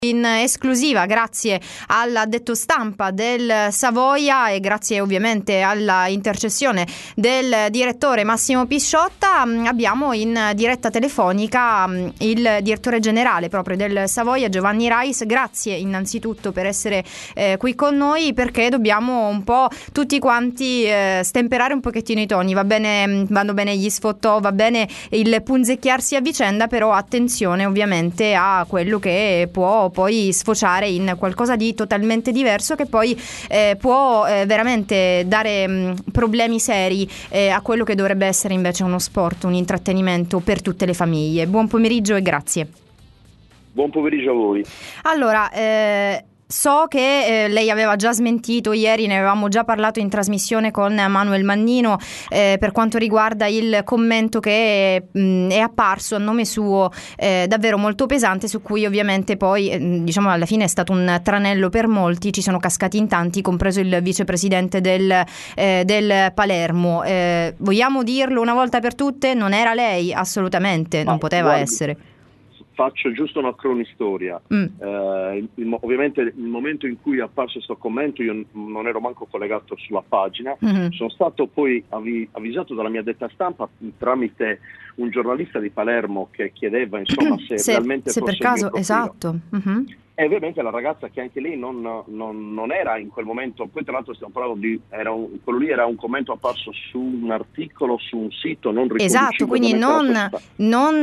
In esclusiva grazie all'addetto stampa del Savoia e grazie ovviamente alla intercessione del direttore Massimo Pisciotta abbiamo in diretta telefonica il direttore generale proprio del Savoia, Giovanni Rais. Grazie innanzitutto per essere qui con noi, perché dobbiamo un po' tutti quanti stemperare un pochettino i toni. Vanno bene gli sfottò, va bene il punzecchiarsi a vicenda, però attenzione ovviamente a quello che può poi sfociare in qualcosa di totalmente diverso, che poi può veramente dare problemi seri a quello che dovrebbe essere invece uno sport, un intrattenimento per tutte le famiglie. Buon pomeriggio e grazie. Buon pomeriggio a voi. Allora, so che lei aveva già smentito ieri, ne avevamo già parlato in trasmissione con Manuel Mannino per quanto riguarda il commento che è apparso a nome suo davvero molto pesante, su cui ovviamente poi diciamo alla fine è stato un tranello per molti, ci sono cascati in tanti, compreso il vicepresidente del Palermo. Vogliamo dirlo una volta per tutte? Non era lei, assolutamente, non poteva essere. Faccio giusto una cronistoria. Ovviamente il momento in cui è apparso questo commento io non ero manco collegato sulla pagina, sono stato poi avvisato dalla mia detta stampa tramite un giornalista di Palermo che chiedeva insomma se realmente se fosse per caso, il mio esatto. E ovviamente la ragazza, che anche lei non era in quel momento, poi tra l'altro stiamo parlando di, quello lì era un commento apparso su un articolo, su un sito non riconosciuto. Esatto, quindi non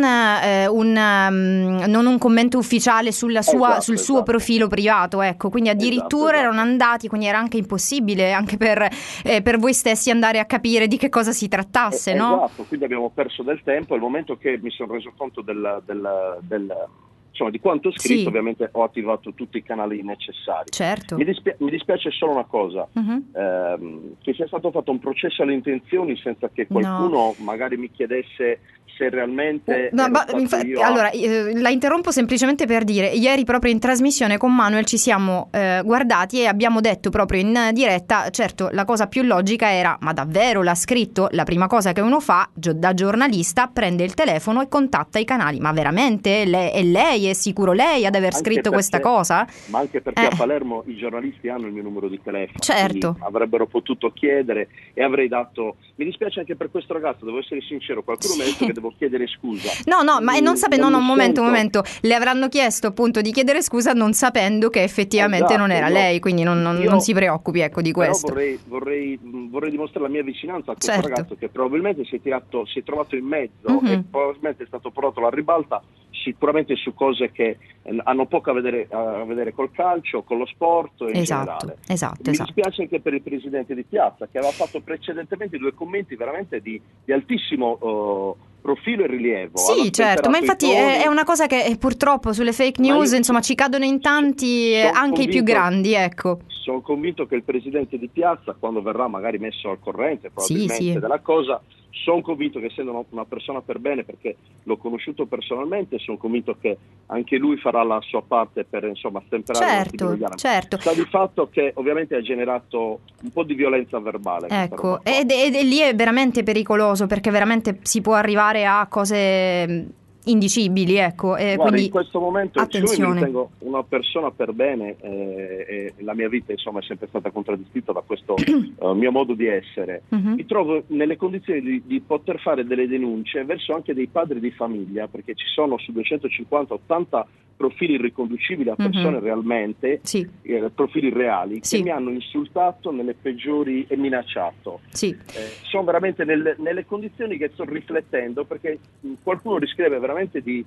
un commento ufficiale sul suo profilo privato, ecco, quindi addirittura erano andati, quindi era anche impossibile anche per voi stessi andare a capire di che cosa si trattasse, no? Esatto, quindi abbiamo perso del tempo. Al momento che mi sono reso conto di quanto ho scritto, ovviamente ho attivato tutti i canali necessari. Certo. Mi dispiace solo una cosa, che sia stato fatto un processo alle intenzioni senza che qualcuno magari mi chiedesse se realmente Allora la interrompo semplicemente per dire, ieri proprio in trasmissione con Manuel ci siamo guardati e abbiamo detto proprio in diretta, certo la cosa più logica era: ma davvero l'ha scritto? La prima cosa che uno fa da giornalista, prende il telefono e contatta i canali. Ma veramente è lei? È sicuro lei ad aver scritto questa cosa? Ma anche perché a Palermo i giornalisti hanno il mio numero di telefono, certo, avrebbero potuto chiedere e avrei dato. Mi dispiace anche per questo ragazzo, devo essere sincero, qualcuno mi ha detto che devo chiedere scusa. Ma non sapendo, un momento, le avranno chiesto appunto di chiedere scusa non sapendo che effettivamente non era lei, quindi non si preoccupi, ecco, di questo. Però vorrei dimostrare la mia vicinanza a questo ragazzo che probabilmente si è trovato in mezzo e probabilmente è stato portato alla ribalta sicuramente su cose che hanno poco a vedere col calcio, con lo sport in generale. Mi dispiace anche per il presidente di Piazza, che aveva fatto precedentemente 2 commenti veramente di altissimo profilo e rilievo. Sì, certo, ma infatti è una cosa che purtroppo sulle fake news insomma ci cadono in tanti, anche i più grandi, ecco. Sono convinto che il presidente di Piazza, quando verrà magari messo al corrente probabilmente della cosa, sono convinto che, essendo una persona per bene, perché l'ho conosciuto personalmente, sono convinto che anche lui farà la sua parte per insomma stemperare certo. Sta di fatto che ovviamente ha generato un po' di violenza verbale. Ecco, ed lì è veramente pericoloso, perché veramente si può arrivare a cose indicibili, ecco. Quindi in questo momento attenzione. Io mi ritengo una persona per bene e la mia vita insomma è sempre stata contraddistinta da questo mio modo di essere. Mi trovo nelle condizioni di poter fare delle denunce verso anche dei padri di famiglia, perché ci sono su 250-80 profili riconducibili a persone realmente, profili reali, che mi hanno insultato nelle peggiori e minacciato. Sono veramente nelle condizioni che sto riflettendo, perché qualcuno riscrive veramente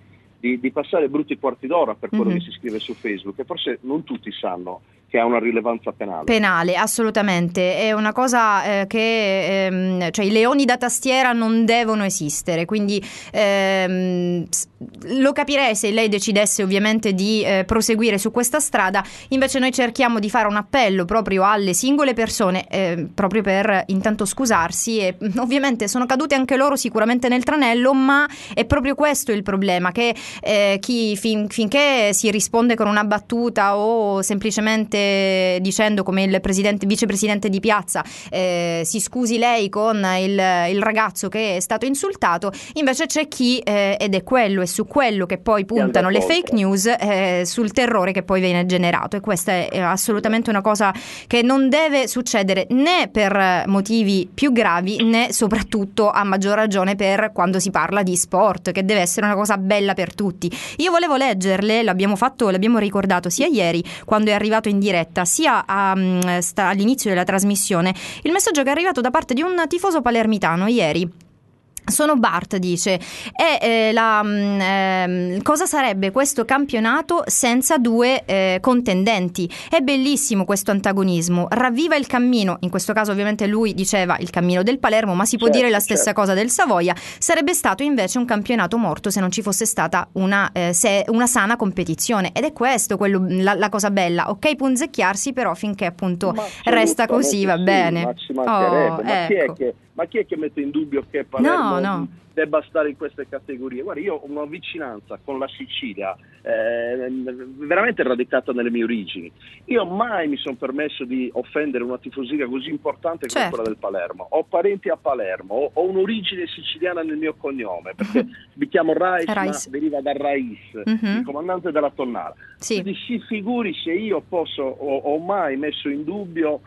di passare brutti quarti d'ora per quello che si scrive su Facebook, e forse non tutti sanno che ha una rilevanza penale. Assolutamente, è una cosa che cioè i leoni da tastiera non devono esistere, quindi lo capirei se lei decidesse ovviamente di proseguire su questa strada. Invece noi cerchiamo di fare un appello proprio alle singole persone, proprio per intanto scusarsi, e ovviamente sono cadute anche loro sicuramente nel tranello, ma è proprio questo il problema, che finché si risponde con una battuta o semplicemente dicendo come il vicepresidente di Piazza si scusi lei con il ragazzo che è stato insultato. Invece c'è chi ed è quello, e su quello che poi puntano le fake news, sul terrore che poi viene generato, e questa è assolutamente una cosa che non deve succedere né per motivi più gravi, né soprattutto, a maggior ragione, per quando si parla di sport, che deve essere una cosa bella per tutti. Io volevo leggerle, l'abbiamo ricordato sia ieri quando è arrivato in diretta, sia all'inizio della trasmissione, il messaggio che è arrivato da parte di un tifoso palermitano ieri. Sono Bart, dice, cosa sarebbe questo campionato senza due contendenti? È bellissimo questo antagonismo, ravviva il cammino, in questo caso ovviamente lui diceva il cammino del Palermo, ma si può dire la stessa cosa del Savoia. Sarebbe stato invece un campionato morto se non ci fosse stata una sana competizione, ed è questo la cosa bella, ok, punzecchiarsi, però finché appunto resta così va bene. Ma ci mancherebbe, ma chi è che mette in dubbio che Palermo debba stare in queste categorie? Guarda, io ho una vicinanza con la Sicilia veramente radicata nelle mie origini. Io mai mi sono permesso di offendere una tifoseria così importante come quella del Palermo. Ho parenti a Palermo, ho un'origine siciliana nel mio cognome, perché mi chiamo Rais. Ma deriva da Rais, il comandante della Tonnara. Quindi si figuri se io ho mai messo in dubbio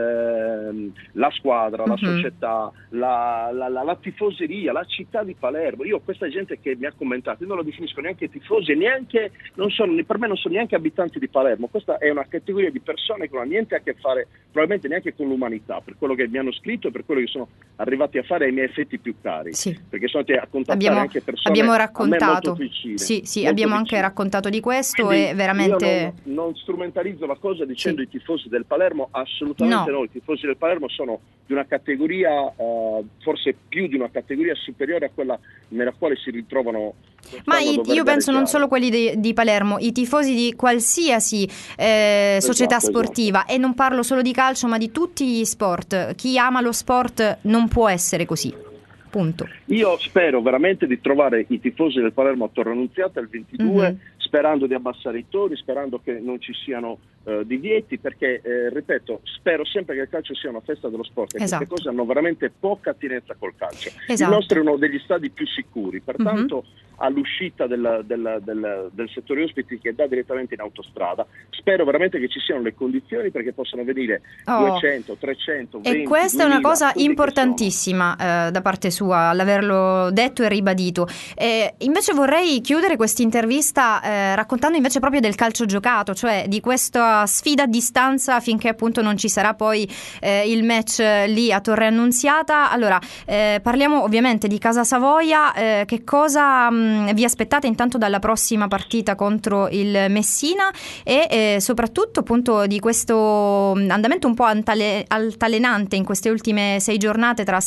la squadra, la società, la tifoseria, la città di Palermo. Io questa gente che mi ha commentato, io non lo definisco neanche tifosi, per me non sono neanche abitanti di Palermo. Questa è una categoria di persone che non ha niente a che fare probabilmente neanche con l'umanità, per quello che mi hanno scritto e per quello che sono arrivati a fare ai miei effetti più cari, perché sono andati a contattare anche persone abbiamo raccontato, molto vicine, abbiamo anche raccontato di questo. Quindi, e veramente io non strumentalizzo la cosa dicendo i tifosi del Palermo, assolutamente no, i tifosi del Palermo sono di una categoria, forse più di una categoria superiore a quella nella quale si ritrovano. Ma io penso non solo quelli di Palermo, i tifosi di qualsiasi società sportiva, e non parlo solo di calcio ma di tutti gli sport. Chi ama lo sport non può essere così, punto. Io spero veramente di trovare i tifosi del Palermo a Torre Annunziata il 22, sperando di abbassare i toni, sperando che non ci siano divieti, perché ripeto, spero sempre che il calcio sia una festa dello sport, e queste cose hanno veramente poca attinenza col calcio. Il nostro è uno degli stadi più sicuri, pertanto all'uscita del settore ospiti che dà direttamente in autostrada, spero veramente che ci siano le condizioni perché possano venire 200, 300, 20, e questa 2000, è una cosa importantissima da parte sua, l'averlo detto e ribadito. Invece vorrei chiudere questa intervista raccontando invece proprio del calcio giocato, cioè di questa sfida a distanza finché appunto non ci sarà poi il match lì a Torre Annunziata. Allora parliamo ovviamente di Casa Savoia. Che cosa vi aspettate intanto dalla prossima partita contro il Messina, e soprattutto appunto di questo andamento un po' altalenante in queste ultime 6 giornate, tra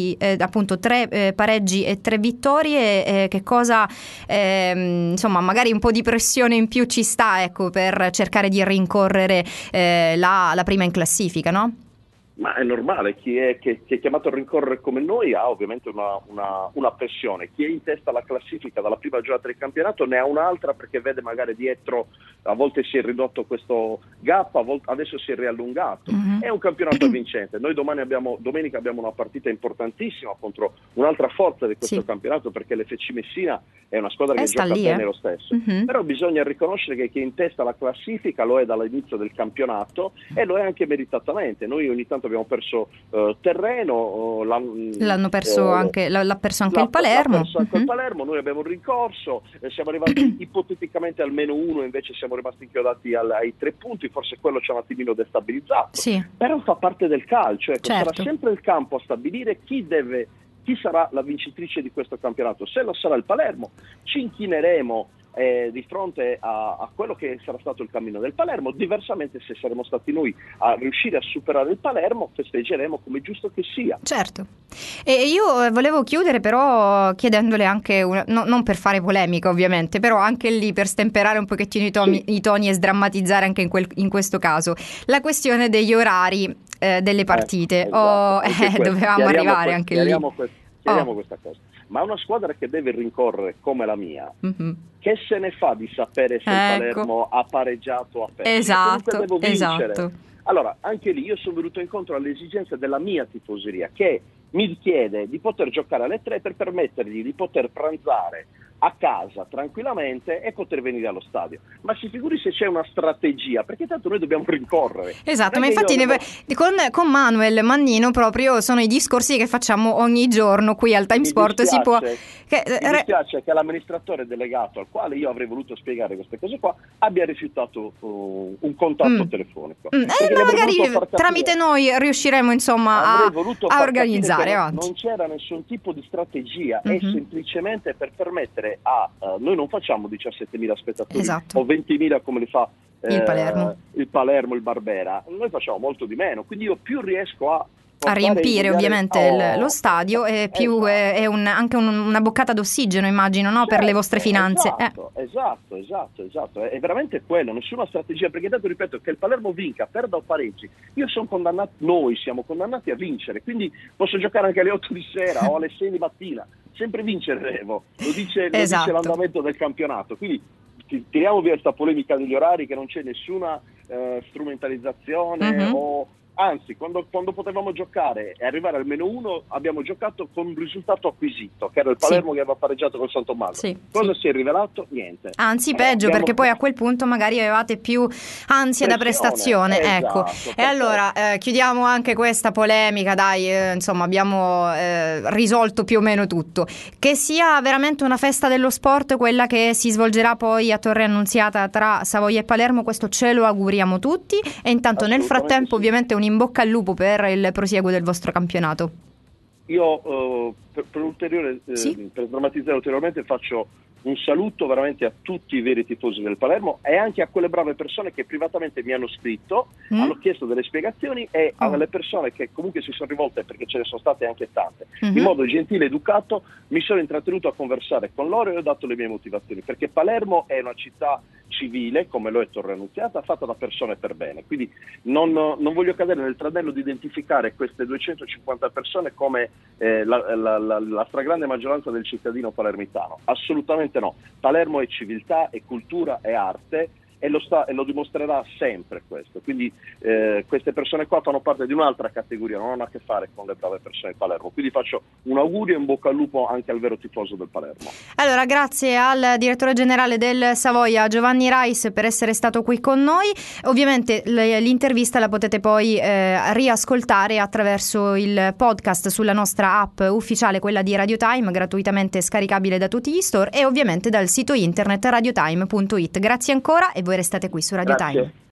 3 pareggi e 3 vittorie, che cosa insomma magari un po' di pressione in più ci sta, ecco, per cercare di rincorrere la prima in classifica, no? Ma è normale, chi è chiamato a rincorrere come noi ha ovviamente una pressione. Chi è in testa alla classifica dalla prima giornata del campionato ne ha un'altra, perché vede magari dietro, a volte si è ridotto questo gap, adesso si è riallungato. È un campionato vincente. Noi domenica abbiamo una partita importantissima contro un'altra forza di questo campionato, perché l'FC Messina è una squadra che gioca bene lo stesso. Però bisogna riconoscere che chi è in testa alla classifica lo è dall'inizio del campionato, e lo è anche meritatamente. Noi ogni tanto abbiamo perso terreno, l'ha perso anche il Palermo. Il Palermo, noi abbiamo un rincorso, siamo arrivati ipoteticamente al -1, invece siamo rimasti inchiodati ai 3 punti, forse quello ci ha un attimino destabilizzato. Però fa parte del calcio, sarà sempre il campo a stabilire chi sarà la vincitrice di questo campionato. Se lo sarà il Palermo, ci inchineremo di fronte a quello che sarà stato il cammino del Palermo. Diversamente, se saremo stati noi a riuscire a superare il Palermo, festeggeremo come giusto che sia. Certo. E io volevo chiudere però chiedendole anche non per fare polemica ovviamente, però anche lì per stemperare un pochettino i toni e sdrammatizzare anche in questo caso la questione degli orari delle partite. Dovevamo arrivare anche lì. Chiariamo questa cosa. ma una squadra che deve rincorrere come la mia, che se ne fa di sapere se il Palermo ha pareggiato o ha perso? Esatto, devo vincere. esatto. Allora, anche lì io sono venuto incontro alle esigenze della mia tifoseria, che mi chiede di poter giocare alle 3 per permettergli di poter pranzare a casa tranquillamente e poter venire allo stadio. Ma si figuri se c'è una strategia, perché tanto noi dobbiamo rincorrere. Esatto, ma infatti con Manuel Mannino proprio sono i discorsi che facciamo ogni giorno qui al Time Sport. Mi dispiace che l'amministratore delegato, al quale io avrei voluto spiegare queste cose qua, abbia rifiutato un contatto telefonico. Magari tramite noi riusciremo insomma a organizzare. Non c'era nessun tipo di strategia, è semplicemente per permettere noi non facciamo 17.000 spettatori, esatto, o 20.000 come li fa il Palermo, il Barbera, noi facciamo molto di meno, quindi io più riesco a riempire ovviamente lo stadio e più è anche una boccata d'ossigeno, immagino, no? Certo, per le vostre finanze. Esatto, è veramente quello, nessuna strategia, perché tanto ripeto che il Palermo vinca, perda o pareggi, noi siamo condannati a vincere, quindi posso giocare anche alle 8 di sera o alle 6 di mattina, sempre vinceremo, lo dice l'andamento del campionato, quindi tiriamo via questa polemica degli orari, che non c'è nessuna strumentalizzazione anzi, quando potevamo giocare e arrivare al -1 abbiamo giocato con un risultato acquisito, che era il Palermo che aveva pareggiato col San Tommaso. Cosa si è rivelato? Niente. Anzi, peggio, perché poi a quel punto magari avevate più ansia da prestazione. Ecco. E allora chiudiamo anche questa polemica, dai, insomma abbiamo risolto più o meno tutto. Che sia veramente una festa dello sport quella che si svolgerà poi a Torre Annunziata tra Savoia e Palermo, questo ce lo auguriamo tutti, e intanto nel frattempo ovviamente un in bocca al lupo per il prosieguo del vostro campionato. Io per drammatizzare ulteriormente faccio un saluto veramente a tutti i veri tifosi del Palermo e anche a quelle brave persone che privatamente mi hanno scritto, hanno chiesto delle spiegazioni, e alle persone che comunque si sono rivolte, perché ce ne sono state anche tante, in modo gentile e educato mi sono intrattenuto a conversare con loro e ho dato le mie motivazioni, perché Palermo è una città civile, come lo è Torre Annunziata, fatta da persone per bene, quindi non voglio cadere nel tranello di identificare queste 250 persone come la stragrande maggioranza del cittadino palermitano, assolutamente no. Palermo è civiltà, è cultura, è arte, e lo dimostrerà sempre questo, quindi queste persone qua fanno parte di un'altra categoria, non hanno a che fare con le brave persone di Palermo, quindi faccio un augurio e in bocca al lupo anche al vero tifoso del Palermo. Allora, grazie al direttore generale del Savoia Giovanni Rais per essere stato qui con noi. Ovviamente l'intervista la potete poi riascoltare attraverso il podcast sulla nostra app ufficiale, quella di Radio Time, gratuitamente scaricabile da tutti gli store, e ovviamente dal sito internet radiotime.it. Grazie ancora e voi restate qui su Radio Time.